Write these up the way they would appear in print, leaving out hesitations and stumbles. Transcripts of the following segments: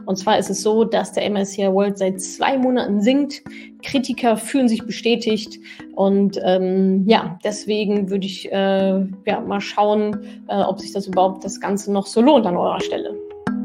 Und zwar ist es so, dass der MSCI World seit 2 Monaten sinkt. Kritiker fühlen sich bestätigt. Und deswegen würde ich mal schauen, ob sich das Ganze noch so lohnt an eurer Stelle.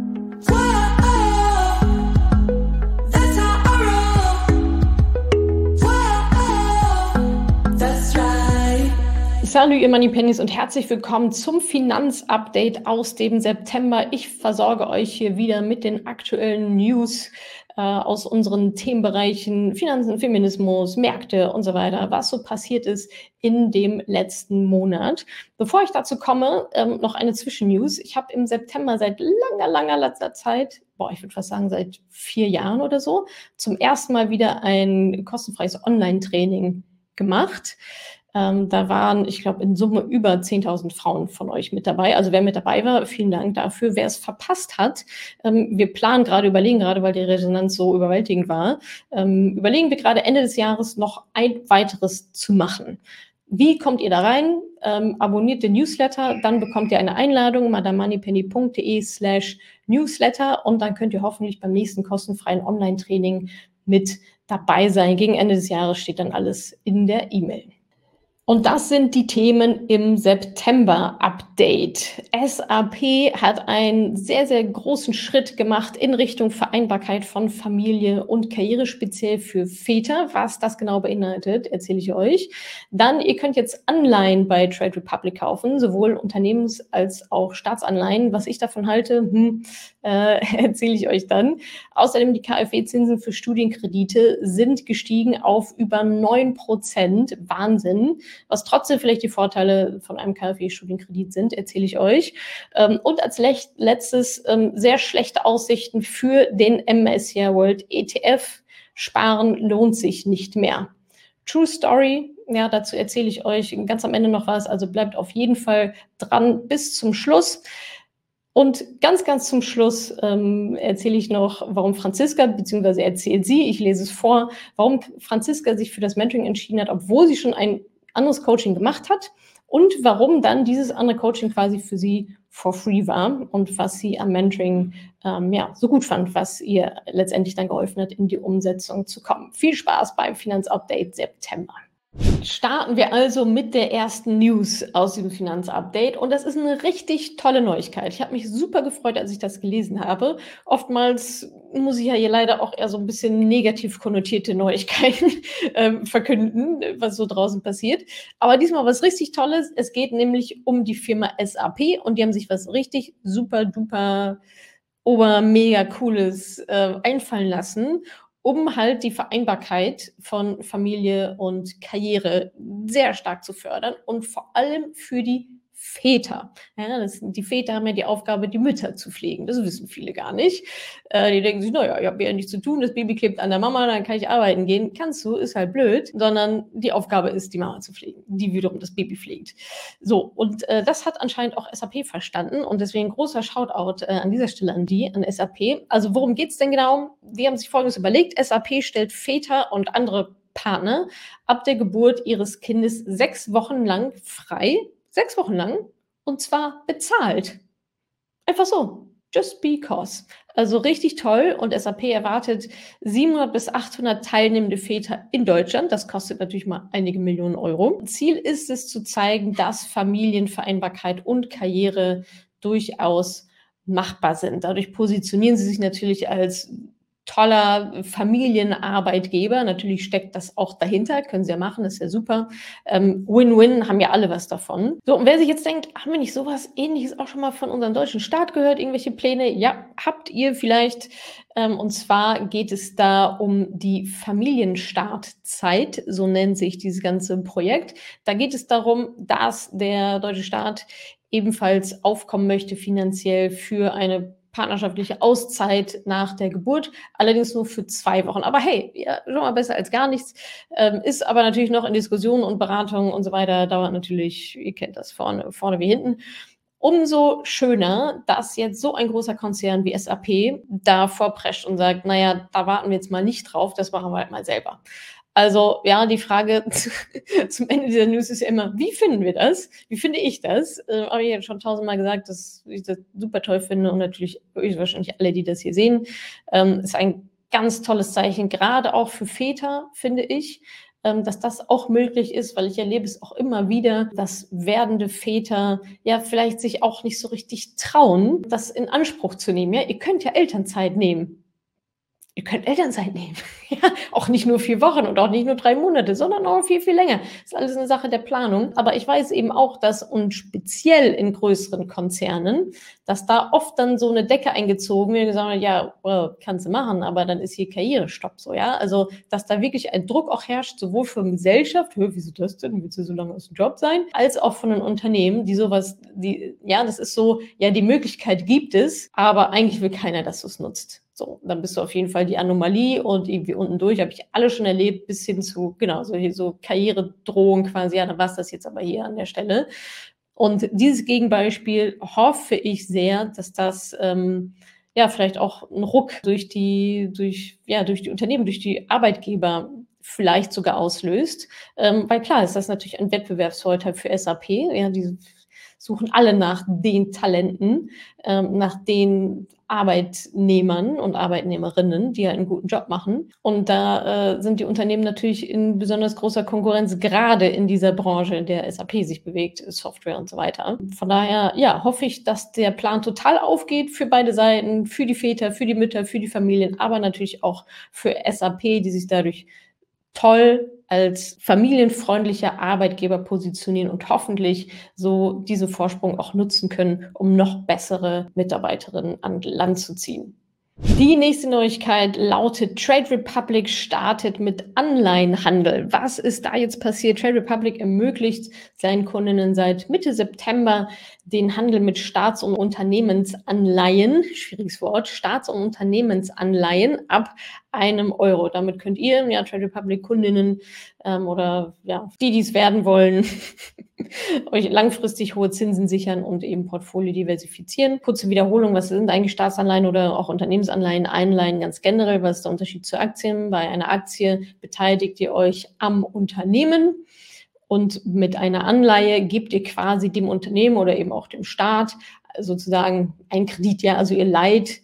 Salut ihr Moneypennies und herzlich willkommen zum Finanzupdate aus dem September. Ich versorge euch hier wieder mit den aktuellen News aus unseren Themenbereichen Finanzen, Feminismus, Märkte und so weiter, was so passiert ist in dem letzten Monat. Bevor ich dazu komme, noch eine Zwischennews. Ich habe im September seit langer Zeit, ich würde fast sagen seit 4 Jahren oder so, zum ersten Mal wieder ein kostenfreies Online-Training gemacht. Da waren, ich glaube, in Summe über 10.000 Frauen von euch mit dabei. Also wer mit dabei war, vielen Dank dafür. Wer es verpasst hat, überlegen gerade, weil die Resonanz so überwältigend war, überlegen wir gerade Ende des Jahres noch ein weiteres zu machen. Wie kommt ihr da rein? Abonniert den Newsletter, dann bekommt ihr eine Einladung, madamoneypenny.de/newsletter und dann könnt ihr hoffentlich beim nächsten kostenfreien Online-Training mit dabei sein. Gegen Ende des Jahres steht dann alles in der E-Mail. Und das sind die Themen im September-Update. SAP hat einen sehr, sehr großen Schritt gemacht in Richtung Vereinbarkeit von Familie und Karriere, speziell für Väter. Was das genau beinhaltet, erzähle ich euch. Dann, ihr könnt jetzt Anleihen bei Trade Republic kaufen, sowohl Unternehmens- als auch Staatsanleihen. Was ich davon halte, erzähle ich euch dann. Außerdem die KfW-Zinsen für Studienkredite sind gestiegen auf über 9%. Wahnsinn. Was trotzdem vielleicht die Vorteile von einem KfW-Studienkredit sind, erzähle ich euch. Und als letztes sehr schlechte Aussichten für den MSCI World ETF. Sparen lohnt sich nicht mehr. True Story, ja, dazu erzähle ich euch ganz am Ende noch was. Also bleibt auf jeden Fall dran bis zum Schluss. Und ganz zum Schluss erzähle ich noch, warum Franziska, beziehungsweise erzählt sie, ich lese es vor, warum Franziska sich für das Mentoring entschieden hat, obwohl sie schon ein anderes Coaching gemacht hat und warum dann dieses andere Coaching quasi für sie for free war und was sie am Mentoring so gut fand, was ihr letztendlich dann geholfen hat, in die Umsetzung zu kommen. Viel Spaß beim Finanzupdate September. Starten wir also mit der ersten News aus diesem Finanzupdate und das ist eine richtig tolle Neuigkeit. Ich habe mich super gefreut, als ich das gelesen habe. Oftmals muss ich ja hier leider auch eher so ein bisschen negativ konnotierte Neuigkeiten verkünden, was so draußen passiert. Aber diesmal was richtig Tolles. Es geht nämlich um die Firma SAP und die haben sich was richtig super duper mega cooles einfallen lassen, um halt die Vereinbarkeit von Familie und Karriere sehr stark zu fördern und vor allem für die Väter. Ja, die Väter haben ja die Aufgabe, die Mütter zu pflegen. Das wissen viele gar nicht. Die denken sich, naja, ich habe ja nichts zu tun, das Baby klebt an der Mama, dann kann ich arbeiten gehen. Kannst du, ist halt blöd. Sondern die Aufgabe ist, die Mama zu pflegen, die wiederum das Baby pflegt. So, und das hat anscheinend auch SAP verstanden. Und deswegen großer Shoutout an dieser Stelle an SAP. Also worum geht es denn genau? Die haben sich Folgendes überlegt. SAP stellt Väter und andere Partner ab der Geburt ihres Kindes 6 Wochen lang frei. 6 Wochen lang, und zwar bezahlt. Einfach so, just because. Also richtig toll und SAP erwartet 700 bis 800 teilnehmende Väter in Deutschland. Das kostet natürlich mal einige Millionen Euro. Ziel ist es zu zeigen, dass Familienvereinbarkeit und Karriere durchaus machbar sind. Dadurch positionieren sie sich natürlich als toller Familienarbeitgeber. Natürlich steckt das auch dahinter, können sie ja machen, ist ja super. Win-Win, haben ja alle was davon. So, und wer sich jetzt denkt, haben wir nicht sowas Ähnliches auch schon mal von unserem deutschen Staat gehört, irgendwelche Pläne? Ja, habt ihr vielleicht. Und zwar geht es da um die Familienstartzeit, so nennt sich dieses ganze Projekt. Da geht es darum, dass der deutsche Staat ebenfalls aufkommen möchte finanziell für eine partnerschaftliche Auszeit nach der Geburt, allerdings nur für 2 Wochen. Aber hey, ja, schon mal besser als gar nichts. Ist aber natürlich noch in Diskussionen und Beratungen und so weiter, dauert natürlich, ihr kennt das, vorne wie hinten. Umso schöner, dass jetzt so ein großer Konzern wie SAP da vorprescht und sagt, naja, da warten wir jetzt mal nicht drauf, das machen wir halt mal selber. Also ja, die Frage zum Ende dieser News ist ja immer, wie finden wir das? Wie finde ich das? Habe ich ja schon tausendmal gesagt, dass ich das super toll finde und natürlich wahrscheinlich alle, die das hier sehen, ist ein ganz tolles Zeichen, gerade auch für Väter, finde ich, dass das auch möglich ist, weil ich erlebe es auch immer wieder, dass werdende Väter ja vielleicht sich auch nicht so richtig trauen, das in Anspruch zu nehmen. Ja, ihr könnt ja Elternzeit nehmen. Ihr könnt Elternzeit nehmen. Ja, auch nicht nur 4 Wochen und auch nicht nur 3 Monate, sondern auch viel, viel länger. Das ist alles eine Sache der Planung. Aber ich weiß eben auch, dass und speziell in größeren Konzernen, dass da oft dann so eine Decke eingezogen wird und gesagt wird, ja, well, kannst du machen, aber dann ist hier Karrierestopp so, ja. Also, dass da wirklich ein Druck auch herrscht, sowohl von Gesellschaft, wieso das denn? Willst du so lange aus dem Job sein? Als auch von den Unternehmen, die sowas, ja, das ist so, ja, die Möglichkeit gibt es, aber eigentlich will keiner, dass du es nutzt. So, dann bist du auf jeden Fall die Anomalie und irgendwie unten durch, habe ich alle schon erlebt, bis hin zu, genau, so Karrieredrohung quasi, ja, dann war es das jetzt aber hier an der Stelle. Und dieses Gegenbeispiel hoffe ich sehr, dass das ja vielleicht auch einen Ruck durch die Unternehmen, durch die Arbeitgeber vielleicht sogar auslöst. Weil klar ist das natürlich ein Wettbewerbsvorteil für SAP. Ja, die suchen alle nach den Talenten, nach den Arbeitnehmern und Arbeitnehmerinnen, die halt einen guten Job machen. Und da sind die Unternehmen natürlich in besonders großer Konkurrenz, gerade in dieser Branche, in der SAP sich bewegt, Software und so weiter. Von daher, ja, hoffe ich, dass der Plan total aufgeht für beide Seiten, für die Väter, für die Mütter, für die Familien, aber natürlich auch für SAP, die sich dadurch toll als familienfreundlicher Arbeitgeber positionieren und hoffentlich so diesen Vorsprung auch nutzen können, um noch bessere Mitarbeiterinnen an Land zu ziehen. Die nächste Neuigkeit lautet, Trade Republic startet mit Anleihenhandel. Was ist da jetzt passiert? Trade Republic ermöglicht seinen Kundinnen seit Mitte September den Handel mit Staats- und Unternehmensanleihen, schwieriges Wort, Staats- und Unternehmensanleihen ab €1. Damit könnt ihr, ja, Trade Republic Kundinnen oder ja, die es werden wollen, euch langfristig hohe Zinsen sichern und eben Portfolio diversifizieren. Kurze Wiederholung, was sind eigentlich Staatsanleihen oder auch Unternehmensanleihen, Einleihen ganz generell? Was ist der Unterschied zu Aktien? Bei einer Aktie beteiligt ihr euch am Unternehmen und mit einer Anleihe gebt ihr quasi dem Unternehmen oder eben auch dem Staat sozusagen einen Kredit. Ja, also ihr leiht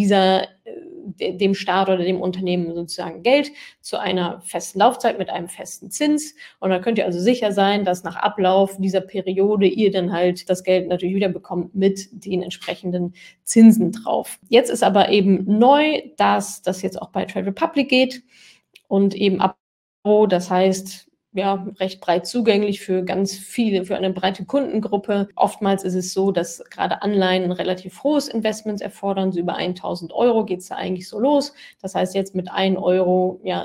dem Staat oder dem Unternehmen sozusagen Geld zu einer festen Laufzeit mit einem festen Zins. Und dann könnt ihr also sicher sein, dass nach Ablauf dieser Periode ihr dann halt das Geld natürlich wieder bekommt mit den entsprechenden Zinsen drauf. Jetzt ist aber eben neu, dass das jetzt auch bei Trade Republic geht und eben ab, das heißt, ja, recht breit zugänglich für ganz viele, für eine breite Kundengruppe. Oftmals ist es so, dass gerade Anleihen ein relativ hohes Investment erfordern. So über 1.000 € geht es da eigentlich so los. Das heißt, jetzt mit 1 Euro, ja,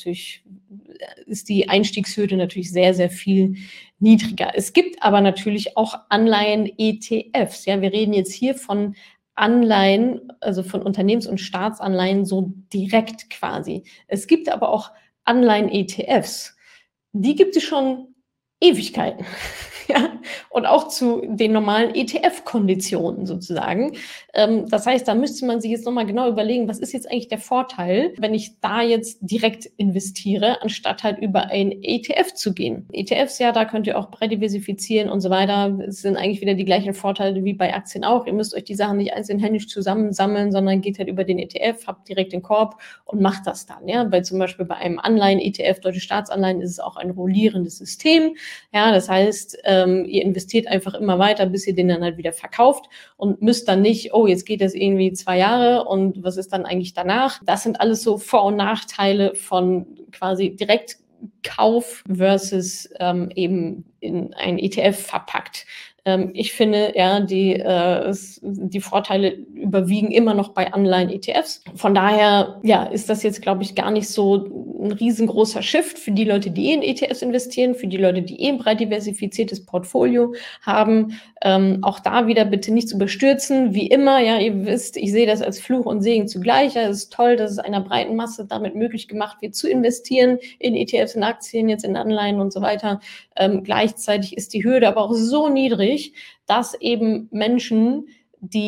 ist die Einstiegshürde natürlich sehr, sehr viel niedriger. Es gibt aber natürlich auch Anleihen-ETFs. Ja, wir reden jetzt hier von Anleihen, also von Unternehmens- und Staatsanleihen so direkt quasi. Es gibt aber auch Anleihen-ETFs. Die gibt es schon Ewigkeiten. Ja, und auch zu den normalen ETF-Konditionen sozusagen. Das heißt, da müsste man sich jetzt nochmal genau überlegen, was ist jetzt eigentlich der Vorteil, wenn ich da jetzt direkt investiere, anstatt halt über ein ETF zu gehen. ETFs, ja, da könnt ihr auch breit diversifizieren und so weiter. Es sind eigentlich wieder die gleichen Vorteile wie bei Aktien auch. Ihr müsst euch die Sachen nicht einzeln händisch zusammensammeln, sondern geht halt über den ETF, habt direkt den Korb und macht das dann. Ja, zum Beispiel bei einem Anleihen-ETF, deutsche Staatsanleihen, ist es auch ein rollierendes System. Ja, das heißt, ihr investiert einfach immer weiter, bis ihr den dann halt wieder verkauft und müsst dann nicht, oh, jetzt geht das irgendwie 2 Jahre und was ist dann eigentlich danach? Das sind alles so Vor- und Nachteile von quasi Direktkauf versus eben in ein ETF verpackt. Ich finde, ja, die Vorteile überwiegen immer noch bei Anleihen-ETFs. Von daher, ja, ist das jetzt, glaube ich, gar nicht so ein riesengroßer Shift für die Leute, die in ETFs investieren, für die Leute, die ein breit diversifiziertes Portfolio haben. Auch da wieder bitte nicht zu überstürzen. Wie immer, ja, ihr wisst, ich sehe das als Fluch und Segen zugleich. Ja, es ist toll, dass es einer breiten Masse damit möglich gemacht wird, zu investieren in ETFs, in Aktien, jetzt in Anleihen und so weiter. Gleichzeitig ist die Hürde aber auch so niedrig, dass eben Menschen, die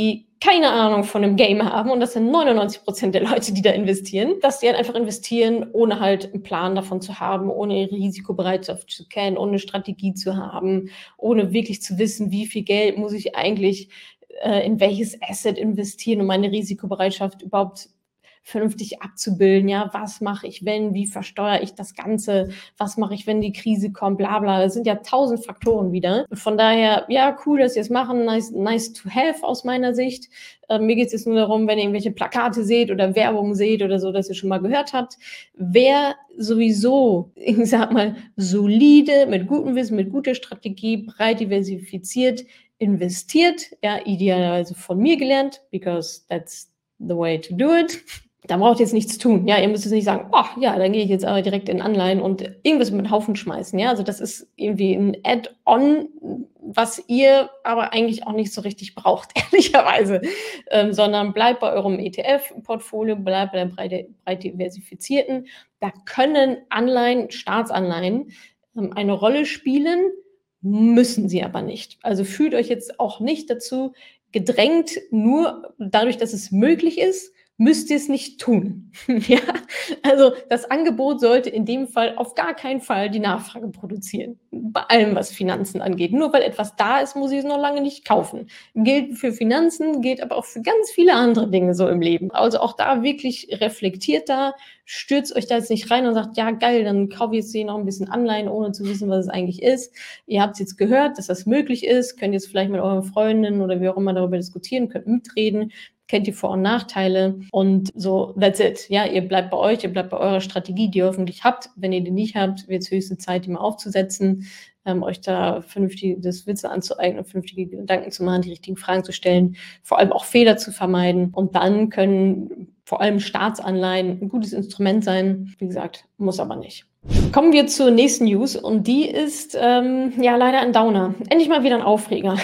keine Ahnung von dem Game haben, und das sind 99% der Leute, die da investieren, dass die halt einfach investieren, ohne halt einen Plan davon zu haben, ohne ihre Risikobereitschaft zu kennen, ohne 'ne Strategie zu haben, ohne wirklich zu wissen, wie viel Geld muss ich eigentlich, in welches Asset investieren, um meine Risikobereitschaft überhaupt vernünftig abzubilden. Ja, was mache ich, wenn, wie versteuere ich das Ganze, was mache ich, wenn die Krise kommt, bla bla. Das sind ja 1000 Faktoren wieder. Von daher, ja, cool, dass ihr es machen, nice to have aus meiner Sicht. Mir geht es jetzt nur darum, wenn ihr irgendwelche Plakate seht oder Werbung seht oder so, dass ihr schon mal gehört habt. Wer sowieso, ich sag mal, solide, mit gutem Wissen, mit guter Strategie, breit diversifiziert investiert, ja, idealerweise von mir gelernt, because that's the way to do it. Da braucht ihr jetzt nichts tun. Ja, ihr müsst jetzt nicht sagen, oh ja, dann gehe ich jetzt aber direkt in Anleihen und irgendwas mit den Haufen schmeißen. Ja, also das ist irgendwie ein Add-on, was ihr aber eigentlich auch nicht so richtig braucht, ehrlicherweise. Sondern bleibt bei eurem ETF-Portfolio, bleibt bei der breit diversifizierten. Da können Anleihen, Staatsanleihen eine Rolle spielen, müssen sie aber nicht. Also fühlt euch jetzt auch nicht dazu gedrängt, nur dadurch, dass es möglich ist, müsst ihr es nicht tun. Ja, also das Angebot sollte in dem Fall auf gar keinen Fall die Nachfrage produzieren. Bei allem, was Finanzen angeht. Nur weil etwas da ist, muss ich es noch lange nicht kaufen. Gilt für Finanzen, gilt aber auch für ganz viele andere Dinge so im Leben. Also auch da wirklich reflektiert da, stürzt euch da jetzt nicht rein und sagt, ja geil, dann kaufe ich jetzt hier noch ein bisschen Anleihen, ohne zu wissen, was es eigentlich ist. Ihr habt es jetzt gehört, dass das möglich ist, könnt jetzt vielleicht mit euren Freundinnen oder wie auch immer darüber diskutieren, könnt mitreden, kennt die Vor- und Nachteile und so, that's it. Ja, ihr bleibt bei euch, ihr bleibt bei eurer Strategie, die ihr hoffentlich habt. Wenn ihr die nicht habt, wird es höchste Zeit, die mal aufzusetzen, euch da vernünftiges Wissen anzueignen, vernünftige Gedanken zu machen, die richtigen Fragen zu stellen, vor allem auch Fehler zu vermeiden. Und dann können vor allem Staatsanleihen ein gutes Instrument sein. Wie gesagt, muss aber nicht. Kommen wir zur nächsten News und die ist ja leider ein Downer. Endlich mal wieder ein Aufreger.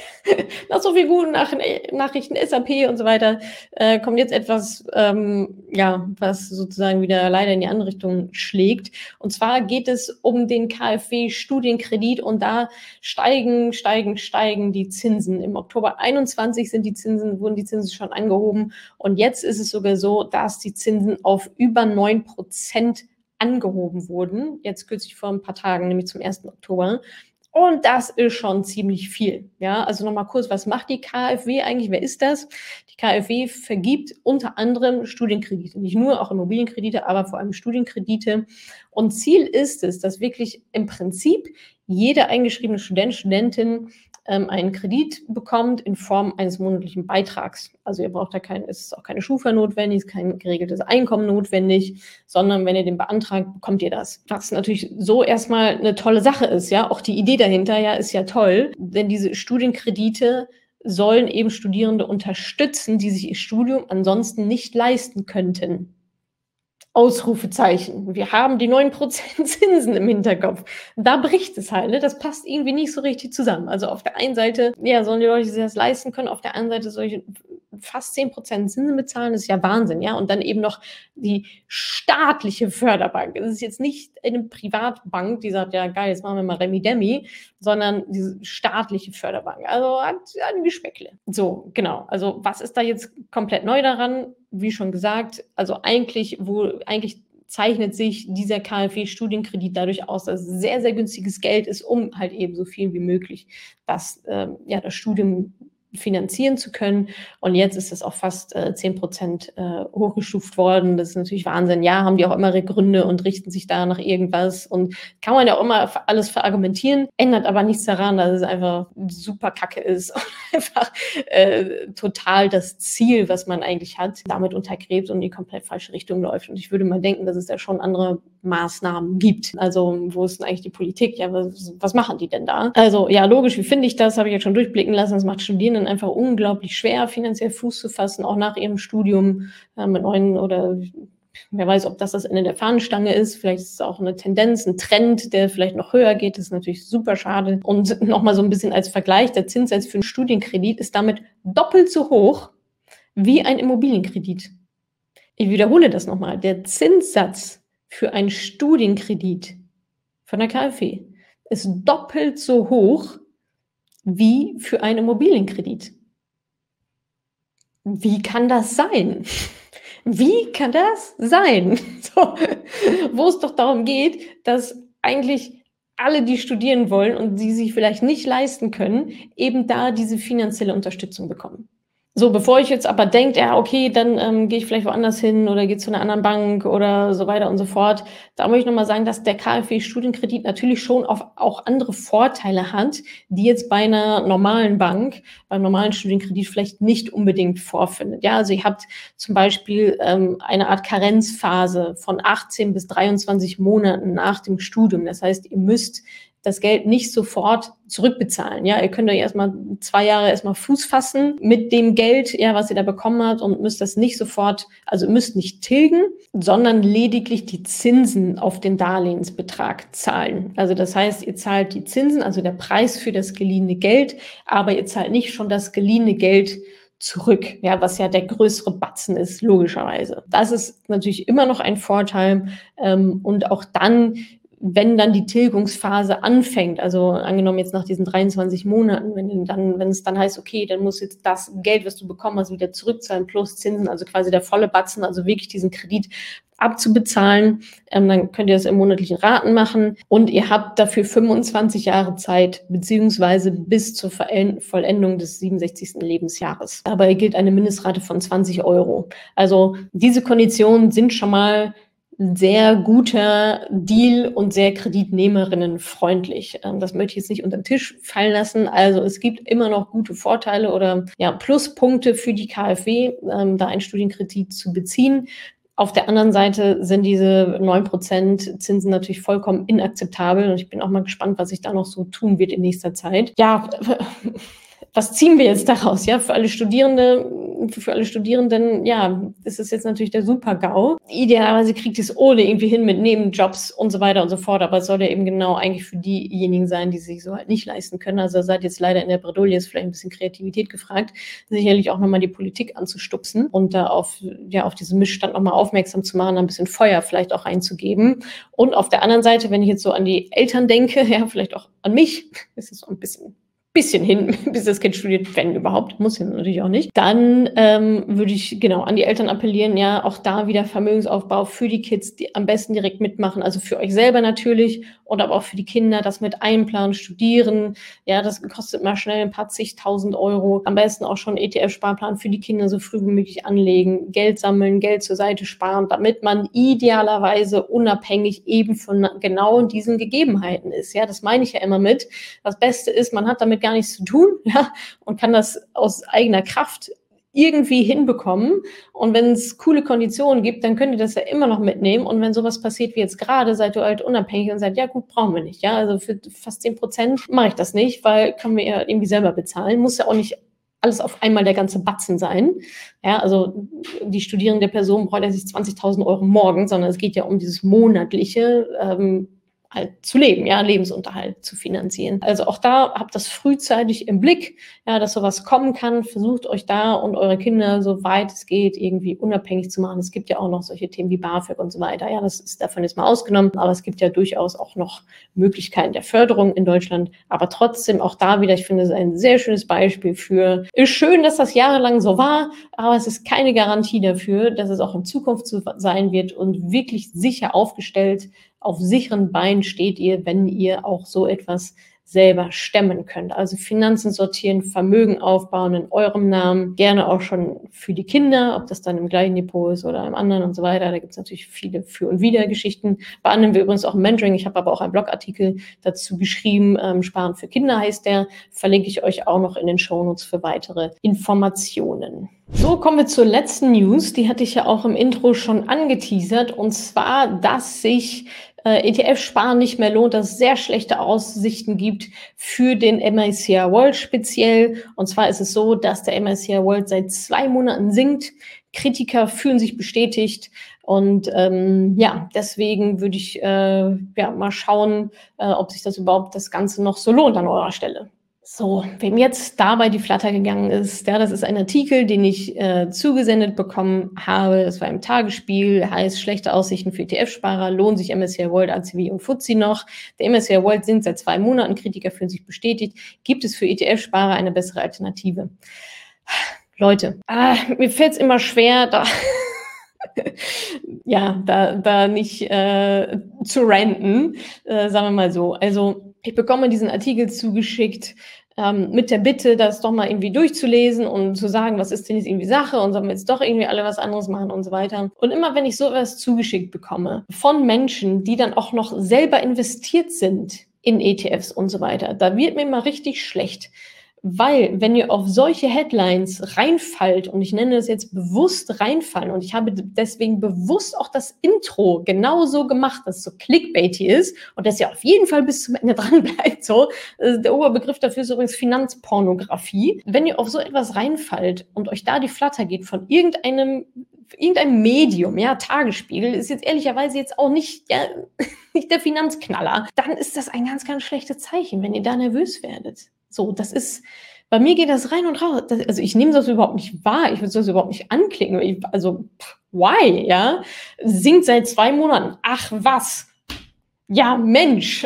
Nach so vielen guten Nachrichten, SAP und so weiter, kommt jetzt etwas, ja, was sozusagen wieder leider in die andere Richtung schlägt. Und zwar geht es um den KfW-Studienkredit und da steigen die Zinsen. Im Oktober 21 wurden die Zinsen schon angehoben und jetzt ist es sogar so, dass die Zinsen auf über 9% angehoben wurden. Jetzt kürzlich vor ein paar Tagen, nämlich zum 1. Oktober. Und das ist schon ziemlich viel. Ja, also nochmal kurz, was macht die KfW eigentlich? Wer ist das? Die KfW vergibt unter anderem Studienkredite, nicht nur, auch Immobilienkredite, aber vor allem Studienkredite. Und Ziel ist es, dass wirklich im Prinzip jeder eingeschriebene Student, Studentin einen Kredit bekommt in Form eines monatlichen Beitrags. Also ihr braucht da es ist auch keine Schufa notwendig, es ist kein geregeltes Einkommen notwendig, sondern wenn ihr den beantragt, bekommt ihr das. Was natürlich so erstmal eine tolle Sache ist, ja. Auch die Idee dahinter, ja, ist ja toll, denn diese Studienkredite sollen eben Studierende unterstützen, die sich ihr Studium ansonsten nicht leisten könnten. Ausrufezeichen. Wir haben die 9% Zinsen im Hinterkopf. Da bricht es halt, ne? Das passt irgendwie nicht so richtig zusammen. Also auf der einen Seite, ja, sollen die Leute sich das leisten können, auf der anderen Seite solche fast 10% Zinsen bezahlen, das ist ja Wahnsinn, ja. Und dann eben noch die staatliche Förderbank. Es ist jetzt nicht eine Privatbank, die sagt, ja geil, jetzt machen wir mal Remi-Demi, sondern diese staatliche Förderbank. Also hat ein Geschmäckle. So, genau. Also was ist da jetzt komplett neu daran? Wie schon gesagt, also eigentlich zeichnet sich dieser KfW-Studienkredit dadurch aus, dass es sehr, sehr günstiges Geld ist, um halt eben so viel wie möglich das Studium finanzieren zu können. Und jetzt ist es auf fast 10% hochgestuft worden. Das ist natürlich Wahnsinn. Ja, haben die auch immer ihre Gründe und richten sich da nach irgendwas. Und kann man ja auch immer alles verargumentieren, ändert aber nichts daran, dass es einfach super kacke ist und einfach total das Ziel, was man eigentlich hat, damit untergräbt und in die komplett falsche Richtung läuft. Und ich würde mal denken, dass es da schon andere Maßnahmen gibt. Also wo ist denn eigentlich die Politik? Ja, was machen die denn da? Also ja, logisch, wie finde ich das? Habe ich jetzt schon durchblicken lassen. Das macht Studierenden einfach unglaublich schwer, finanziell Fuß zu fassen, auch nach ihrem Studium mit neuen oder wer weiß, ob das Ende der Fahnenstange ist. Vielleicht ist es auch eine Tendenz, ein Trend, der vielleicht noch höher geht. Das ist natürlich super schade. Und nochmal so ein bisschen als Vergleich, der Zinssatz für einen Studienkredit ist damit doppelt so hoch wie ein Immobilienkredit. Ich wiederhole das nochmal. Der Zinssatz für einen Studienkredit von der KfW ist doppelt so hoch wie für einen Immobilienkredit. wie kann das sein? Wie kann das sein? So, wo es doch darum geht, dass eigentlich alle, die studieren wollen und die sich vielleicht nicht leisten können, eben da diese finanzielle Unterstützung bekommen. So, bevor ich jetzt aber denkt, ja, okay, dann gehe ich vielleicht woanders hin oder gehe zu einer anderen Bank oder so weiter und so fort. Da möchte ich nochmal sagen, dass der KfW-Studienkredit natürlich schon auch andere Vorteile hat, die jetzt bei einer normalen Bank, beim normalen Studienkredit vielleicht nicht unbedingt vorfindet. Ja, also ihr habt zum Beispiel eine Art Karenzphase von 18 bis 23 Monaten nach dem Studium. Das heißt, ihr müsst das Geld nicht sofort zurückbezahlen. Ja, ihr könnt euch erstmal 2 Jahre erstmal Fuß fassen mit dem Geld, ja, was ihr da bekommen habt und müsst das nicht sofort, also müsst nicht tilgen, sondern lediglich die Zinsen auf den Darlehensbetrag zahlen. Also das heißt, ihr zahlt die Zinsen, also der Preis für das geliehene Geld, aber ihr zahlt nicht schon das geliehene Geld zurück, ja, was ja der größere Batzen ist, logischerweise. Das ist natürlich immer noch ein Vorteil und auch dann, wenn dann die Tilgungsphase anfängt, also angenommen jetzt nach diesen 23 Monaten, wenn es dann heißt, okay, dann muss jetzt das Geld, was du bekommen hast, wieder zurückzahlen plus Zinsen, also quasi der volle Batzen, also wirklich diesen Kredit abzubezahlen, dann könnt ihr das in monatlichen Raten machen und ihr habt dafür 25 Jahre Zeit, beziehungsweise bis zur Vollendung des 67. Lebensjahres. Dabei gilt eine Mindestrate von 20 Euro. Also diese Konditionen sind schon mal sehr guter Deal und sehr kreditnehmerinnenfreundlich. Das möchte ich jetzt nicht unter den Tisch fallen lassen. Also es gibt immer noch gute Vorteile oder ja, Pluspunkte für die KfW, da einen Studienkredit zu beziehen. Auf der anderen Seite sind diese 9% Zinsen natürlich vollkommen inakzeptabel und ich bin auch mal gespannt, was sich da noch so tun wird in nächster Zeit. Ja, was ziehen wir jetzt daraus? Ja, für alle Studierenden, ja, das ist jetzt natürlich der Super-GAU. Idealerweise kriegt ihr es ohne irgendwie hin mit Nebenjobs und so weiter und so fort, aber es soll ja eben genau eigentlich für diejenigen sein, die sich so halt nicht leisten können. Also seid jetzt leider in der Bredouille, ist vielleicht ein bisschen Kreativität gefragt, sicherlich auch nochmal die Politik anzustupsen und da auf diesen Missstand nochmal aufmerksam zu machen, ein bisschen Feuer vielleicht auch reinzugeben. Und auf der anderen Seite, wenn ich jetzt so an die Eltern denke, ja, vielleicht auch an mich, ist es so ein bisschen hin, bis das Kind studiert, wenn überhaupt, muss ja natürlich auch nicht, dann würde ich genau an die Eltern appellieren, ja, auch da wieder Vermögensaufbau für die Kids, die am besten direkt mitmachen, also für euch selber natürlich und aber auch für die Kinder, das mit einplanen, studieren, ja, das kostet mal schnell ein paar zigtausend Euro, am besten auch schon ETF-Sparplan für die Kinder so früh wie möglich anlegen, Geld sammeln, Geld zur Seite sparen, damit man idealerweise unabhängig eben von genau diesen Gegebenheiten ist, ja, das meine ich ja immer mit, das Beste ist, man hat damit gar nichts zu tun, ja, und kann das aus eigener Kraft irgendwie hinbekommen. Und wenn es coole Konditionen gibt, dann könnt ihr das ja immer noch mitnehmen. Und wenn sowas passiert wie jetzt gerade, seid ihr halt unabhängig und seid, ja gut, brauchen wir nicht. Ja, also für fast 10% mache ich das nicht, weil können wir ja irgendwie selber bezahlen. Muss ja auch nicht alles auf einmal der ganze Batzen sein. Ja, also die studierende Person braucht ja nicht 20.000 Euro morgen, sondern es geht ja um dieses monatliche halt zu leben, ja, Lebensunterhalt zu finanzieren. Also auch da habt das frühzeitig im Blick, ja, dass sowas kommen kann. Versucht euch da und eure Kinder, soweit es geht, irgendwie unabhängig zu machen. Es gibt ja auch noch solche Themen wie BAföG und so weiter. Ja, das ist davon jetzt mal ausgenommen, aber es gibt ja durchaus auch noch Möglichkeiten der Förderung in Deutschland. Aber trotzdem auch da wieder, ich finde es ein sehr schönes Beispiel für, ist schön, dass das jahrelang so war, aber es ist keine Garantie dafür, dass es auch in Zukunft so sein wird und wirklich sicher aufgestellt auf sicheren Beinen steht ihr, wenn ihr auch so etwas selber stemmen könnt. Also Finanzen sortieren, Vermögen aufbauen in eurem Namen, gerne auch schon für die Kinder, ob das dann im gleichen Depot ist oder im anderen und so weiter. Da gibt es natürlich viele Für- und Wider-Geschichten. Behandeln wir übrigens auch im Mentoring. Ich habe aber auch einen Blogartikel dazu geschrieben. Sparen für Kinder heißt der. Verlinke ich euch auch noch in den Shownotes für weitere Informationen. So, kommen wir zur letzten News. Die hatte ich ja auch im Intro schon angeteasert. Und zwar, dass sich ETF-Sparen nicht mehr lohnt, dass es sehr schlechte Aussichten gibt für den MSCI World speziell. Und zwar ist es so, dass der MSCI World seit 2 Monaten sinkt. Kritiker fühlen sich bestätigt. Und ja, deswegen würde ich mal schauen, ob sich das Ganze noch so lohnt an eurer Stelle. So, wem jetzt dabei die Flatter gegangen ist, ja, das ist ein Artikel, den ich zugesendet bekommen habe. Das war im Tagesspiel, heißt schlechte Aussichten für ETF-Sparer, lohnt sich MSCI World, ACWI und FTSE noch. Der MSCI World sinkt seit 2 Monaten, Kritiker fühlen sich bestätigt. Gibt es für ETF-Sparer eine bessere Alternative? Leute, mir fällt es immer schwer, da ja, da nicht zu ranten, sagen wir mal so. Also ich bekomme diesen Artikel zugeschickt mit der Bitte, das doch mal irgendwie durchzulesen und zu sagen, was ist denn jetzt irgendwie Sache und sollen wir jetzt doch irgendwie alle was anderes machen und so weiter. Und immer wenn ich sowas zugeschickt bekomme von Menschen, die dann auch noch selber investiert sind in ETFs und so weiter, da wird mir mal richtig schlecht. Weil, wenn ihr auf solche Headlines reinfallt, und ich nenne das jetzt bewusst reinfallen, und ich habe deswegen bewusst auch das Intro genauso gemacht, dass es so clickbaity ist und dass ihr auf jeden Fall bis zum Ende dran bleibt. So, der Oberbegriff dafür ist übrigens Finanzpornografie. Wenn ihr auf so etwas reinfallt und euch da die Flatter geht von irgendeinem Medium, ja, Tagesspiegel, ist jetzt ehrlicherweise jetzt auch nicht, ja, nicht der Finanzknaller, dann ist das ein ganz, ganz schlechtes Zeichen, wenn ihr da nervös werdet. So, das ist, bei mir geht das rein und raus. Also ich nehme das überhaupt nicht wahr, ich würde das überhaupt nicht anklicken. Why, ja? Singt seit 2 Monaten. Ach was? Ja, Mensch.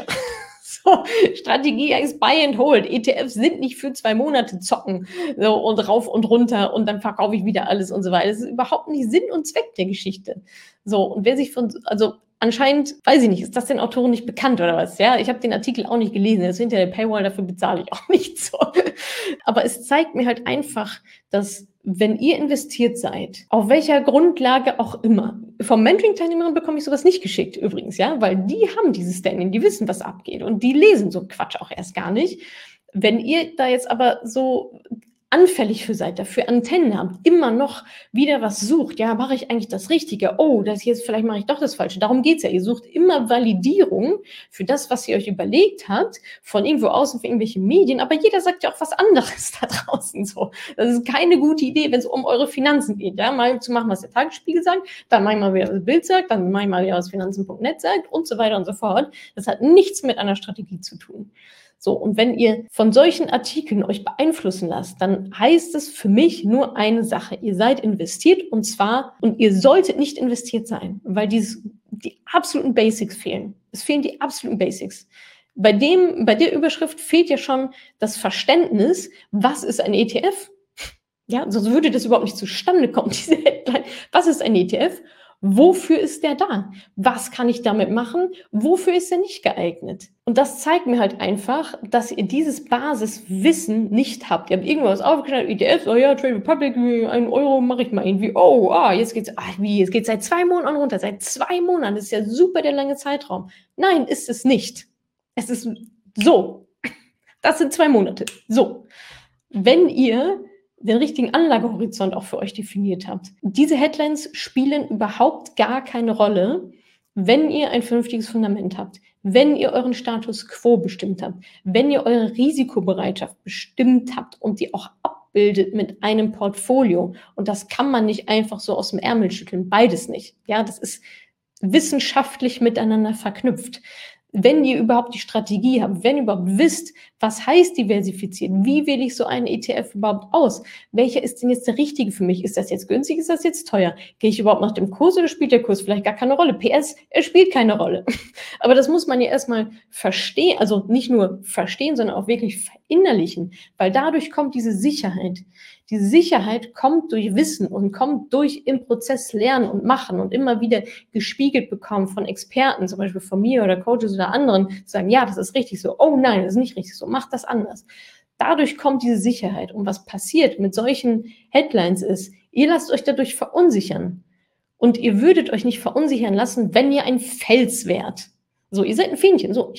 So, Strategie heißt Buy and Hold. ETFs sind nicht für 2 Monate zocken so, und rauf und runter und dann verkaufe ich wieder alles und so weiter. Das ist überhaupt nicht Sinn und Zweck der Geschichte. So, und wer sich also anscheinend, weiß ich nicht, ist das den Autoren nicht bekannt oder was? Ja, ich habe den Artikel auch nicht gelesen, das ist hinter der Paywall, dafür bezahle ich auch nicht so. Aber es zeigt mir halt einfach, dass wenn ihr investiert seid, auf welcher Grundlage auch immer, vom Mentoring-Teilnehmern bekomme ich sowas nicht geschickt übrigens, ja, weil die haben dieses Standing, die wissen, was abgeht und die lesen so Quatsch auch erst gar nicht. Wenn ihr da jetzt aber so anfällig für seid, dafür Antennen habt, immer noch wieder was sucht, ja, mache ich eigentlich das Richtige? Oh, das jetzt, vielleicht mache ich doch das Falsche. Darum geht's ja. Ihr sucht immer Validierung für das, was ihr euch überlegt habt, von irgendwo außen, für irgendwelche Medien, aber jeder sagt ja auch was anderes da draußen so. Das ist keine gute Idee, wenn es um eure Finanzen geht, ja, mal zu machen, was der Tagesspiegel sagt, dann mache ich mal wieder, was Bild sagt, dann mache ich mal wieder, was Finanzen.net sagt und so weiter und so fort. Das hat nichts mit einer Strategie zu tun. So, und wenn ihr von solchen Artikeln euch beeinflussen lasst, dann heißt es für mich nur eine Sache. Ihr seid investiert und ihr solltet nicht investiert sein, weil die absoluten Basics fehlen. Es fehlen die absoluten Basics. Bei der Überschrift fehlt ja schon das Verständnis, was ist ein ETF? Ja, sonst würde das überhaupt nicht zustande kommen, diese Headline. Was ist ein ETF? Wofür ist der da? Was kann ich damit machen? Wofür ist er nicht geeignet? Und das zeigt mir halt einfach, dass ihr dieses Basiswissen nicht habt. Ihr habt irgendwas aufgeschnitten, ETFs, oh ja, Trade Republic, 1 Euro mache ich mal irgendwie. Jetzt geht's seit 2 Monaten runter. Seit 2 Monaten, das ist ja super der lange Zeitraum. Nein, ist es nicht. Es ist so. Das sind 2 Monate. So. Wenn ihr den richtigen Anlagehorizont auch für euch definiert habt. Diese Headlines spielen überhaupt gar keine Rolle, wenn ihr ein vernünftiges Fundament habt, wenn ihr euren Status quo bestimmt habt, wenn ihr eure Risikobereitschaft bestimmt habt und die auch abbildet mit einem Portfolio. Und das kann man nicht einfach so aus dem Ärmel schütteln, beides nicht. Ja, das ist wissenschaftlich miteinander verknüpft. Wenn ihr überhaupt die Strategie habt, wenn ihr überhaupt wisst, was heißt diversifizieren, wie wähle ich so einen ETF überhaupt aus, welcher ist denn jetzt der richtige für mich, ist das jetzt günstig, ist das jetzt teuer, gehe ich überhaupt nach dem Kurs oder spielt der Kurs vielleicht gar keine Rolle, PS, er spielt keine Rolle, aber das muss man ja erstmal verstehen, also nicht nur verstehen, sondern auch wirklich verinnerlichen, weil dadurch kommt diese Sicherheit. Diese Sicherheit kommt durch Wissen und kommt durch im Prozess Lernen und Machen und immer wieder gespiegelt bekommen von Experten, zum Beispiel von mir oder Coaches oder anderen, zu sagen, ja, das ist richtig so, oh nein, das ist nicht richtig so, mach das anders. Dadurch kommt diese Sicherheit. Und was passiert mit solchen Headlines ist, ihr lasst euch dadurch verunsichern. Und ihr würdet euch nicht verunsichern lassen, wenn ihr ein Fels wärt. So, ihr seid ein Fähnchen, so,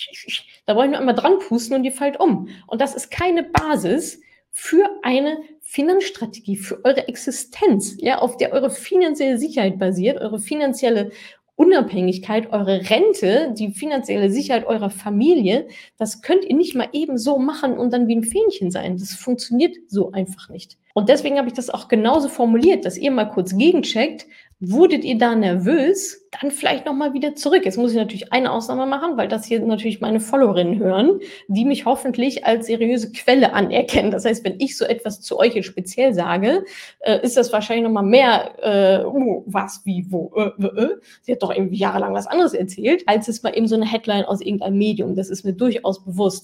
da wollen wir einmal dran pusten und ihr fallt um. Und das ist keine Basis für eine Finanzstrategie, für eure Existenz, ja, auf der eure finanzielle Sicherheit basiert, eure finanzielle Unabhängigkeit, eure Rente, die finanzielle Sicherheit eurer Familie, das könnt ihr nicht mal eben so machen und dann wie ein Fähnchen sein. Das funktioniert so einfach nicht. Und deswegen habe ich das auch genauso formuliert, dass ihr mal kurz gegencheckt, wurdet ihr da nervös, dann vielleicht nochmal wieder zurück. Jetzt muss ich natürlich eine Ausnahme machen, weil das hier natürlich meine Followerinnen hören, die mich hoffentlich als seriöse Quelle anerkennen. Das heißt, wenn ich so etwas zu euch jetzt speziell sage, ist das wahrscheinlich nochmal mehr, was, wie, wo, Sie hat doch irgendwie jahrelang was anderes erzählt, als es mal eben so eine Headline aus irgendeinem Medium. Das ist mir durchaus bewusst.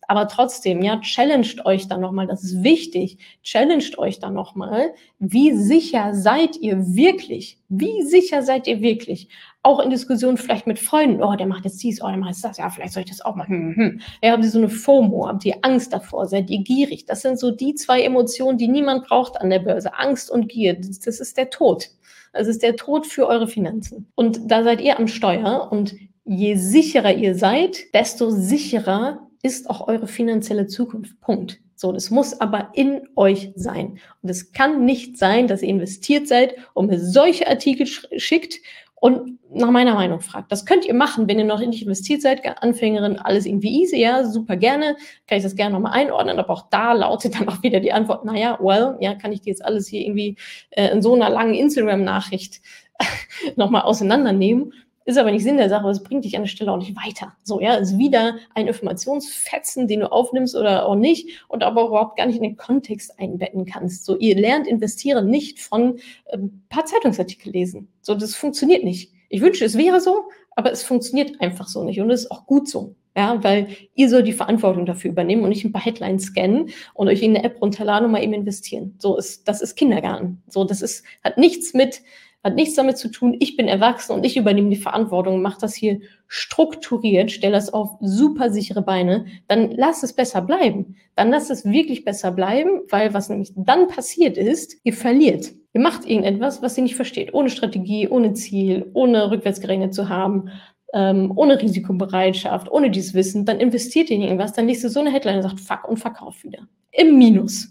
Aber trotzdem, ja, challenged euch dann nochmal, das ist wichtig, challenged euch dann nochmal, wie sicher seid ihr wirklich? Wie sicher seid ihr wirklich? Auch in Diskussionen vielleicht mit Freunden, oh, der macht jetzt dies, oh, der macht jetzt das, ja, vielleicht soll ich das auch machen. Ja, habt ihr so eine FOMO, habt ihr Angst davor, seid ihr gierig? Das sind so die zwei Emotionen, die niemand braucht an der Börse, Angst und Gier, das ist der Tod. Das ist der Tod für eure Finanzen. Und da seid ihr am Steuer und je sicherer ihr seid, desto sicherer ist auch eure finanzielle Zukunft. Punkt. So, das muss aber in euch sein. Und es kann nicht sein, dass ihr investiert seid und mir solche Artikel schickt und nach meiner Meinung fragt. Das könnt ihr machen, wenn ihr noch nicht investiert seid, Anfängerin, alles irgendwie easy, ja, super gerne, kann ich das gerne nochmal einordnen, aber auch da lautet dann auch wieder die Antwort, naja, well, ja, kann ich die jetzt alles hier irgendwie in so einer langen Instagram-Nachricht nochmal auseinandernehmen, ist aber nicht Sinn der Sache, das bringt dich an der Stelle auch nicht weiter. So, ja, ist wieder ein Informationsfetzen, den du aufnimmst oder auch nicht und aber überhaupt gar nicht in den Kontext einbetten kannst. So, ihr lernt investieren nicht von ein paar Zeitungsartikel lesen. So, das funktioniert nicht. Ich wünsche, es wäre so, aber es funktioniert einfach so nicht und es ist auch gut so. Ja, weil ihr sollt die Verantwortung dafür übernehmen und nicht ein paar Headlines scannen und euch in eine App runterladen und mal eben investieren. So ist, das ist Kindergarten. So, das ist, hat nichts damit zu tun, ich bin erwachsen und ich übernehme die Verantwortung, mache das hier strukturiert, stelle das auf super sichere Beine, dann lasst es besser bleiben. Dann lasst es wirklich besser bleiben, weil was nämlich dann passiert ist, ihr verliert. Ihr macht irgendetwas, was ihr nicht versteht, ohne Strategie, ohne Ziel, ohne rückwärts gerechnet zu haben, ohne Risikobereitschaft, ohne dieses Wissen, dann investiert ihr in irgendwas, dann liest ihr so eine Headline und sagt, fuck, und verkauft wieder. Im Minus.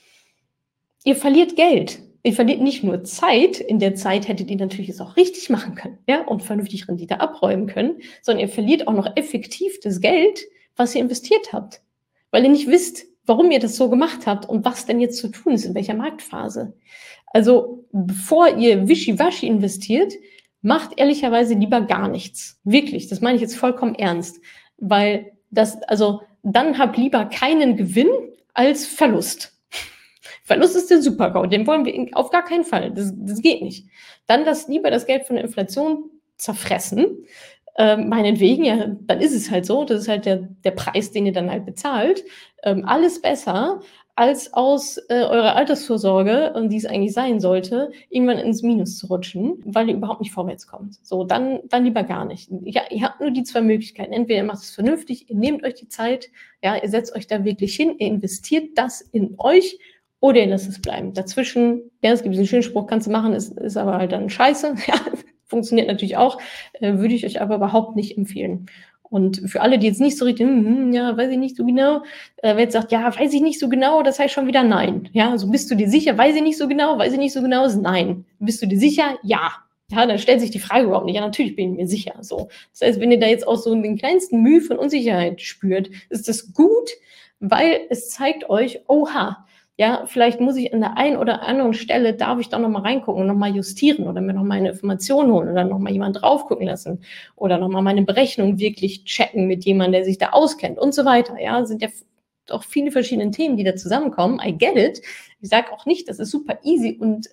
Ihr verliert Geld. Ihr verliert nicht nur Zeit, in der Zeit hättet ihr natürlich es auch richtig machen können, ja, und vernünftig Rendite abräumen können, sondern ihr verliert auch noch effektiv das Geld, was ihr investiert habt, weil ihr nicht wisst, warum ihr das so gemacht habt und was denn jetzt zu tun ist, in welcher Marktphase. Also, bevor ihr wischiwaschi investiert, macht ehrlicherweise lieber gar nichts. Wirklich, das meine ich jetzt vollkommen ernst, weil das, also, dann habt lieber keinen Gewinn als Verlust. Verlust ist der Super-GAU, den wollen wir auf gar keinen Fall, das geht nicht. Dann lasst lieber das Geld von der Inflation zerfressen, meinetwegen, ja, dann ist es halt so, das ist halt der Preis, den ihr dann halt bezahlt. Alles besser, als aus eurer Altersvorsorge, die es eigentlich sein sollte, irgendwann ins Minus zu rutschen, weil ihr überhaupt nicht vorwärts kommt. So, dann lieber gar nicht. Ja, ihr habt nur die zwei Möglichkeiten. Entweder ihr macht es vernünftig, ihr nehmt euch die Zeit, ja, ihr setzt euch da wirklich hin, ihr investiert das in euch, oder ihr lasst es bleiben. Dazwischen, ja, es gibt diesen schönen Spruch, kannst du machen, ist aber halt dann scheiße. Ja, funktioniert natürlich auch, würde ich euch aber überhaupt nicht empfehlen. Und für alle, die jetzt nicht so richtig, ja, weiß ich nicht so genau, wer jetzt sagt, ja, weiß ich nicht so genau, das heißt schon wieder nein. Ja, also bist du dir sicher, weiß ich nicht so genau, ist nein. Bist du dir sicher? Ja. Ja, dann stellt sich die Frage überhaupt nicht. Ja, natürlich bin ich mir sicher. So. Das heißt, wenn ihr da jetzt auch so den kleinsten Mühe von Unsicherheit spürt, ist das gut, weil es zeigt euch, oha, ja, vielleicht muss ich an der einen oder anderen Stelle, darf ich doch nochmal reingucken und nochmal justieren oder mir nochmal eine Information holen oder nochmal jemand drauf gucken lassen oder nochmal meine Berechnung wirklich checken mit jemandem, der sich da auskennt und so weiter. Ja, sind ja auch viele verschiedene Themen, die da zusammenkommen. I get it. Ich sage auch nicht, dass es super easy und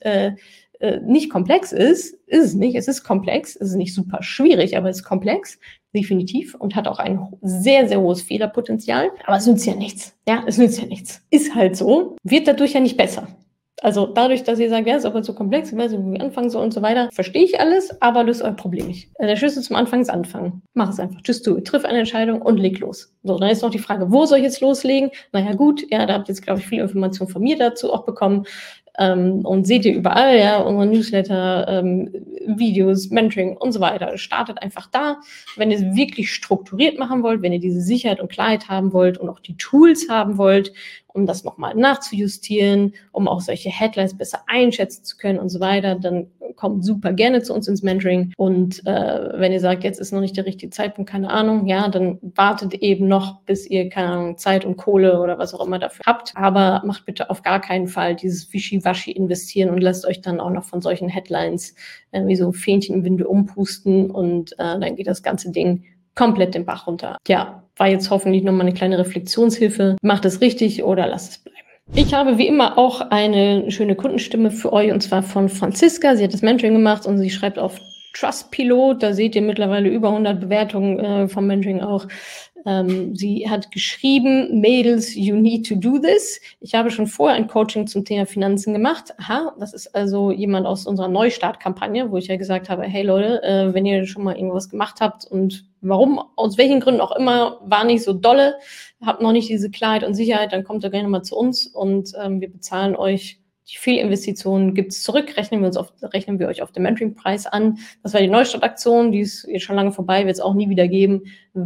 nicht komplex ist es nicht. Es ist komplex, es ist nicht super schwierig, aber es ist komplex, definitiv, und hat auch ein sehr, sehr hohes Fehlerpotenzial. Aber es nützt ja nichts. Ja, es nützt ja nichts. Ist halt so, wird dadurch ja nicht besser. Also dadurch, dass ihr sagt, ja, ist aber so komplex, ich weiß nicht, wie wir anfangen sollen und so weiter, verstehe ich alles, aber löst euer Problem nicht. Der Schlüssel zum Anfang ist anfangen. Mach es einfach. Just do it. Triff eine Entscheidung und leg los. So, dann ist noch die Frage, wo soll ich jetzt loslegen? Naja, gut, ja, da habt ihr jetzt, glaube ich, viele Informationen von mir dazu auch bekommen. Und seht ihr überall, ja, unsere Newsletter, Videos, Mentoring und so weiter. Startet einfach da. Wenn ihr es wirklich strukturiert machen wollt, wenn ihr diese Sicherheit und Klarheit haben wollt und auch die Tools haben wollt, um das nochmal nachzujustieren, um auch solche Headlines besser einschätzen zu können und so weiter, dann kommt super gerne zu uns ins Mentoring. Und wenn ihr sagt, jetzt ist noch nicht der richtige Zeitpunkt, keine Ahnung, ja, dann wartet eben noch, bis ihr, keine Ahnung, Zeit und Kohle oder was auch immer dafür habt. Aber macht bitte auf gar keinen Fall dieses Wischiwaschi investieren und lasst euch dann auch noch von solchen Headlines wie so ein Fähnchen im Winde umpusten und dann geht das ganze Ding komplett den Bach runter. Ja, war jetzt hoffentlich nochmal eine kleine Reflexionshilfe. Macht es richtig oder lasst es bleiben. Ich habe wie immer auch eine schöne Kundenstimme für euch und zwar von Franziska. Sie hat das Mentoring gemacht und sie schreibt auf Trustpilot. Da seht ihr mittlerweile über 100 Bewertungen vom Mentoring auch. Sie hat geschrieben, Mädels, you need to do this. Ich habe schon vorher ein Coaching zum Thema Finanzen gemacht. Aha, das ist also jemand aus unserer Neustartkampagne, wo ich ja gesagt habe, hey Leute, wenn ihr schon mal irgendwas gemacht habt und warum, aus welchen Gründen auch immer, war nicht so dolle, habt noch nicht diese Klarheit und Sicherheit, dann kommt ihr gerne mal zu uns und wir bezahlen euch die Fehlinvestitionen gibt's zurück, rechnen wir euch auf den Mentoring-Preis an. Das war die Neustartaktion, die ist jetzt schon lange vorbei, wird es auch nie wieder geben,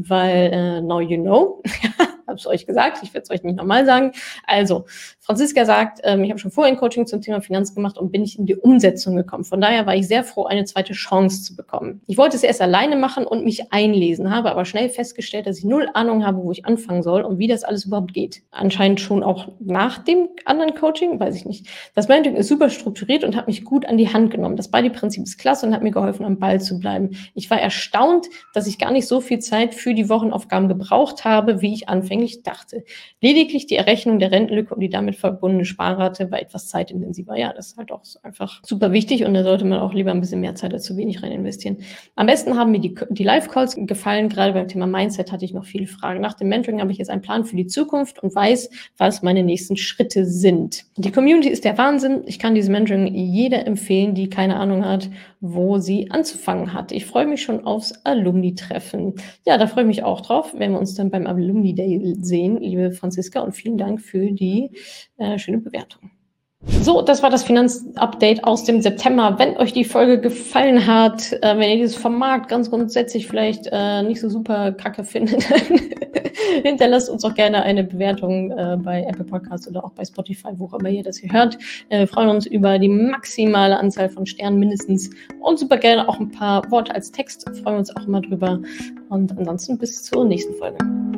weil now you know. Habe es euch gesagt, ich werde es euch nicht nochmal sagen. Also, Franziska sagt, ich habe schon vorher ein Coaching zum Thema Finanzen gemacht und bin nicht in die Umsetzung gekommen. Von daher war ich sehr froh, eine zweite Chance zu bekommen. Ich wollte es erst alleine machen und mich einlesen, habe aber schnell festgestellt, dass ich null Ahnung habe, wo ich anfangen soll und wie das alles überhaupt geht. Anscheinend schon auch nach dem anderen Coaching, weiß ich nicht. Das Mentoring ist super strukturiert und hat mich gut an die Hand genommen. Das Buddy-Prinzip ist klasse und hat mir geholfen, am Ball zu bleiben. Ich war erstaunt, dass ich gar nicht so viel Zeit für die Wochenaufgaben gebraucht habe, wie ich anfänglich dachte. Lediglich die Errechnung der Rentenlücke und die damit verbundene Sparrate war etwas zeitintensiver. Ja, das ist halt auch einfach super wichtig und da sollte man auch lieber ein bisschen mehr Zeit als zu wenig rein investieren. Am besten haben mir die Live-Calls gefallen. Gerade beim Thema Mindset hatte ich noch viele Fragen. Nach dem Mentoring habe ich jetzt einen Plan für die Zukunft und weiß, was meine nächsten Schritte sind. Die Community ist der Wahnsinn. Ich kann dieses Mentoring jeder empfehlen, die keine Ahnung hat, wo sie anzufangen hat. Ich freue mich schon aufs Alumni-Treffen. Ja, da freue ich mich auch drauf, wenn wir uns dann beim Alumni Day sehen, liebe Franziska, und vielen Dank für die schöne Bewertung. So, das war das Finanzupdate aus dem September. Wenn euch die Folge gefallen hat, wenn ihr dieses Format ganz grundsätzlich vielleicht nicht so super kacke findet, hinterlasst uns auch gerne eine Bewertung bei Apple Podcasts oder auch bei Spotify, wo auch immer ihr das hier hört. Wir freuen uns über die maximale Anzahl von Sternen mindestens und super gerne auch ein paar Worte als Text. Freuen wir uns auch immer drüber. Und ansonsten bis zur nächsten Folge.